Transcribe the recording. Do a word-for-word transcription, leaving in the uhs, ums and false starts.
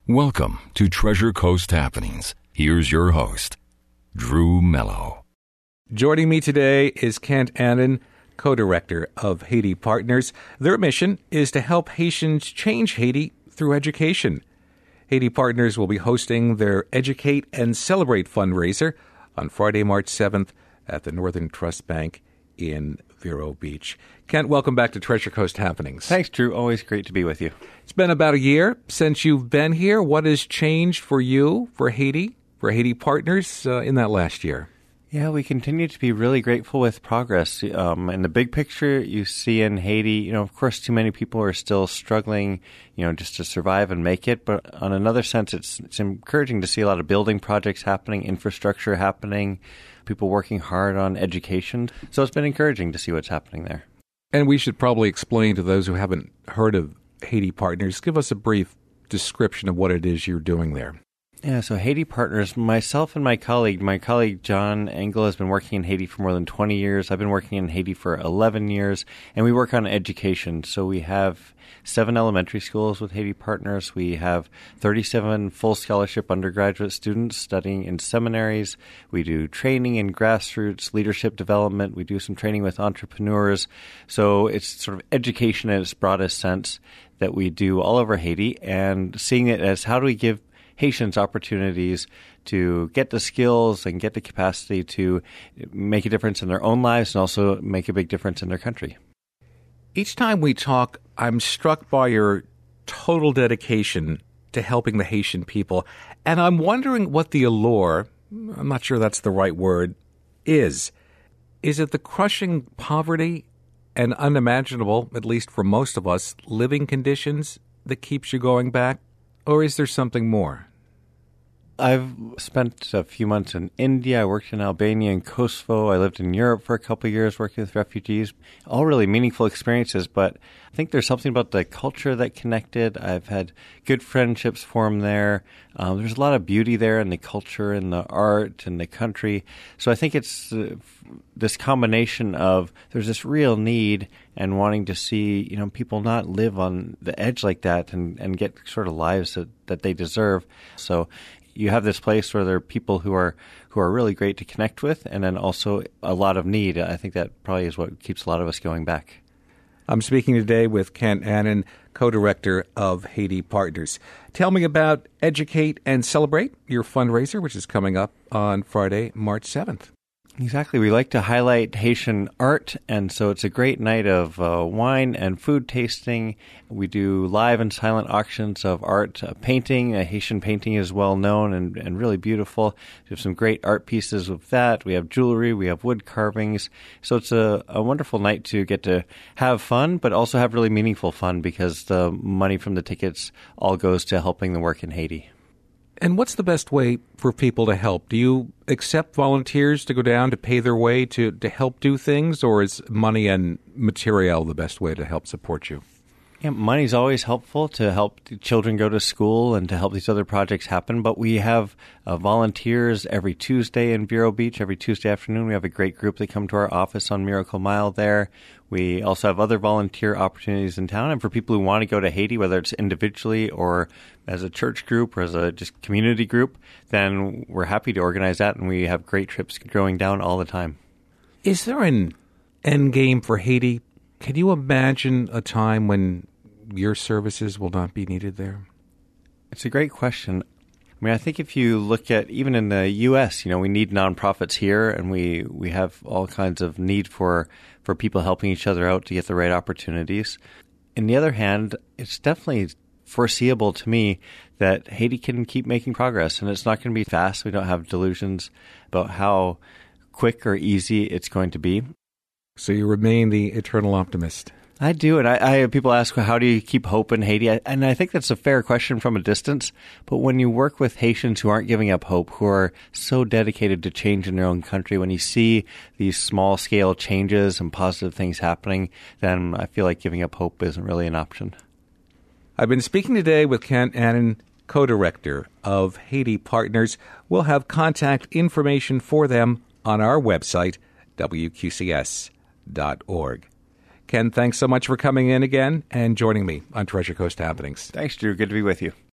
Welcome to Treasure Coast Happenings. Here's your host, Drew Mello. Joining me today is Kent Annan, co-director of Haiti Partners. Their mission is to help Haitians change Haiti through education. Haiti Partners will be hosting their Educate and Celebrate fundraiser on Friday, March seventh at the Northern Trust Bank in Vero Beach. Kent, welcome back to Treasure Coast Happenings. Thanks, Drew. Always great to be with you. It's been about a year since you've been here. What has changed for you, for Haiti, for Haiti Partners uh, in that last year? Yeah, we continue to be really grateful with progress. Um, in the big picture, you see in Haiti, you know, of course, too many people are still struggling, you know, just to survive and make it. But on another sense, it's it's encouraging to see a lot of building projects happening, infrastructure happening, people working hard on education. So it's been encouraging to see what's happening there. And we should probably explain to those who haven't heard of Haiti Partners, give us a brief description of what it is you're doing there. Yeah, so Haiti Partners, myself and my colleague, my colleague John Engel has been working in Haiti for more than twenty years. I've been working in Haiti for eleven years, and we work on education. So we have seven elementary schools with Haiti Partners. We have thirty-seven full scholarship undergraduate students studying in seminaries. We do training in grassroots leadership development. We do some training with entrepreneurs. So it's sort of education in its broadest sense that we do all over Haiti, and seeing it as how do we give Haitians opportunities to get the skills and get the capacity to make a difference in their own lives and also make a big difference in their country. Each time we talk, I'm struck by your total dedication to helping the Haitian people. And I'm wondering what the allure, I'm not sure that's the right word, is. Is it the crushing poverty and unimaginable, at least for most of us, living conditions that keeps you going back? Or is there something more? I've spent a few months in India. I worked in Albania and Kosovo. I lived in Europe for a couple of years working with refugees. All really meaningful experiences, but I think there's something about the culture that connected. I've had good friendships form there. Um, there's a lot of beauty there in the culture and the art and the country. So I think it's uh, this combination of there's this real need and wanting to see, you know, people not live on the edge like that and, and get sort of lives that, that they deserve. So you have this place where there are people who are who are really great to connect with, and then also a lot of need. I think that probably is what keeps a lot of us going back. I'm speaking today with Kent Annan, co-director of Haiti Partners. Tell me about Educate and Celebrate, your fundraiser, which is coming up on Friday, March seventh. Exactly. We like to highlight Haitian art, and so it's a great night of uh, wine and food tasting. We do live and silent auctions of art, uh, painting. Uh, Haitian painting is well known and, and really beautiful. We have some great art pieces with that. We have jewelry. We have wood carvings. So it's a, a wonderful night to get to have fun, but also have really meaningful fun because the money from the tickets all goes to helping the work in Haiti. And what's the best way for people to help? Do you accept volunteers to go down to pay their way to, to help do things, or is money and material the best way to help support you? Yeah, money's always helpful to help children go to school and to help these other projects happen. But we have uh, volunteers every Tuesday in Vero Beach. Every Tuesday afternoon, we have a great group that come to our office on Miracle Mile there. We also have other volunteer opportunities in town. And for people who want to go to Haiti, whether it's individually or as a church group or as a just community group, then we're happy to organize that. And we have great trips going down all the time. Is there an end game for Haiti? Can you imagine a time when your services will not be needed there? It's a great question. I mean, I think if you look at even in the U S, you know, we need nonprofits here, and we, we have all kinds of need for, for people helping each other out to get the right opportunities. On the other hand, it's definitely foreseeable to me that Haiti can keep making progress, and it's not going to be fast. We don't have delusions about how quick or easy it's going to be. So you remain the eternal optimist. I do, and I, I people ask, how do you keep hope in Haiti? I, and I think that's a fair question from a distance. But when you work with Haitians who aren't giving up hope, who are so dedicated to change in their own country, when you see these small-scale changes and positive things happening, then I feel like giving up hope isn't really an option. I've been speaking today with Kent Annan, co-director of Haiti Partners. We'll have contact information for them on our website, W Q C S dot org. Ken, thanks so much for coming in again and joining me on Treasure Coast Happenings. Thanks, Drew. Good to be with you.